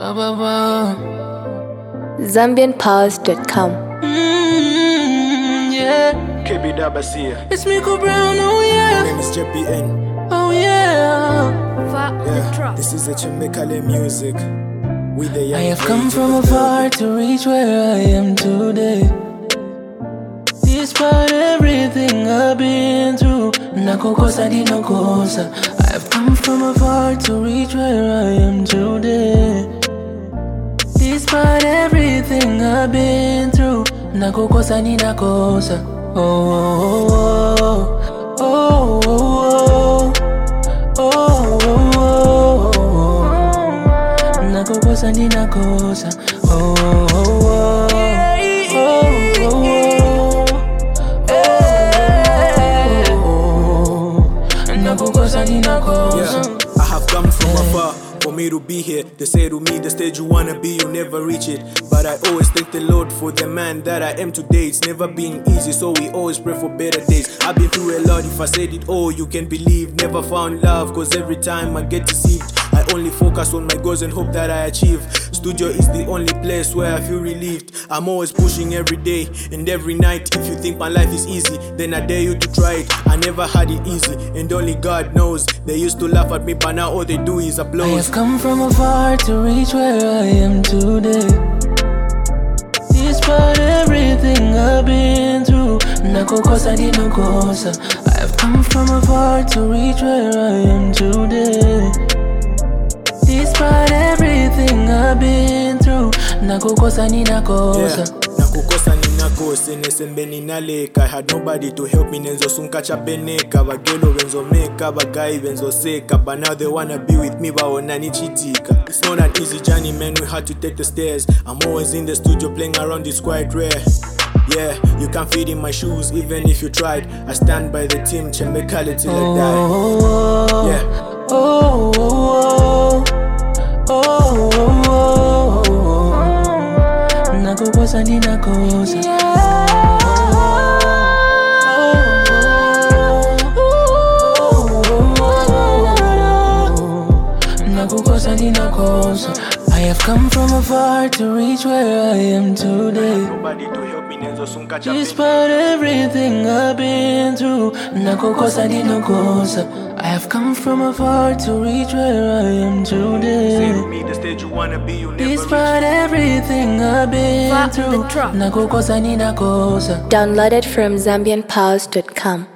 ZambianPows.com. Yeah. KB Dabasia. It's Miko Brown, oh yeah. My name is JPN. Oh yeah. This is the Chimekale music. With the young I have come from afar to reach where I am today. Despite everything I've been through, nakokosa dinokosa. I have come from afar to reach where I am today. Despite everything I've been through, nakokosa ninakosa. Oh, oh, oh, oh, oh, oh, oh, oh. Nakokosa ninakosa. Oh, oh, oh, oh, I have come from afar for me to be here. They say to me, the stage you wanna be, you'll never reach it. But I always thank the Lord for the man that I am today. It's never been easy, so we always pray for better days. I've been through a lot, if I said it all, you can believe. Never found love, cause every time I get deceived, I only focus on my goals and hope that I achieve. Studio is the only place where I feel relieved. I'm always pushing every day and every night. If you think my life is easy, then I dare you to try it. I never had it easy, and only God knows. They used to laugh at me, but now all they do is I applause. have come from afar to reach where I am today. Despite everything I've been through, nakokosa dinokosa. I have come from afar to reach where I am today. Despite everything I've been through, nakokosa ninakosa. Nakukosa ninakose nesembe ninaleka. I had nobody to help me, nenzo sunkacha beneka. Bagelo benzo meka, bagai benzo seka. But now they wanna be with me, baona nichitika. It's not an easy journey, man, we had to take the stairs. I'm always in the studio playing around, it's quite rare. Yeah, you can't fit in my shoes even if you tried. I stand by the team, Chembekale till I die. Yeah. Oh, oh, oh, oh, oh, oh. Nakokosa ninakosa. Nakokosa ninakosa. I have come from afar to reach where I am today. Nobody to help me, nenzo sunkacha beneka. Despite everything I've been through, nakokosa ninakosa. I have come from afar to reach where I am Say today. to me, the stage you wanna be, you'll never reach. Despite everything I've been through, nakokosa ninakosa. Downloaded from ZambianPows.com.